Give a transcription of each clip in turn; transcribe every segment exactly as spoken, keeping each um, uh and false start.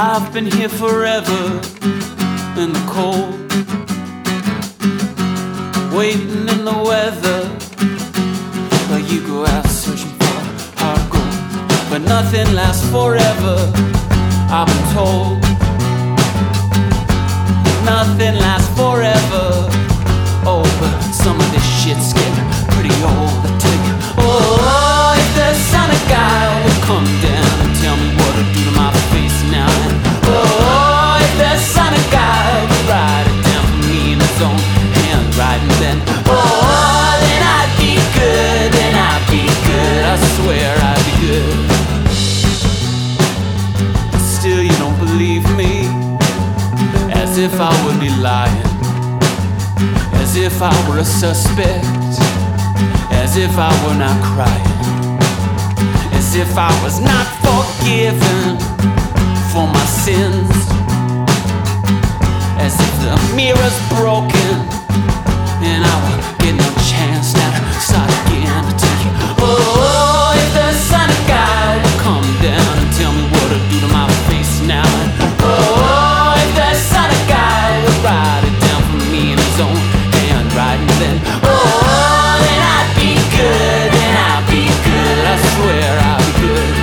I've been here forever in the cold, waiting in the weather, while you go out searching for hard gold. But nothing lasts forever, I've been told. Nothing lasts forever. Oh, but some of this shit's getting pretty old, I tell you. Oh, if the son of God would come down and tell me what to do to my face now. And oh, if the son of God would write it down for me in his own handwriting, then oh, then I'd be good, then I'd be good. I swear I'd be good. But still you don't believe me, as if I would be lying, as if I were a suspect, as if I were not crying, as if I was not forgiven for my sins, as if the mirror's broken and I would get no chance now to start again. To tell you, oh, if the son of God would come down and tell me what to do to my face now. Oh, if the son of God would write it down for me in his own handwriting, then oh, then I'd be good, then I'd be good. I swear I'd be good.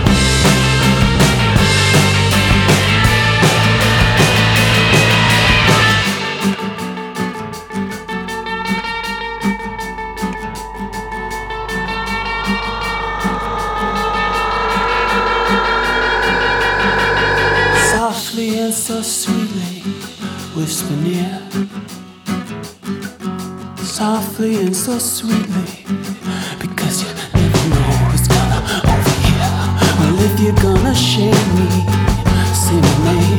Softly and so sweetly whisper near, softly and so sweetly, because you never know who's gonna overhear. Well, if you're gonna shame me, say my name.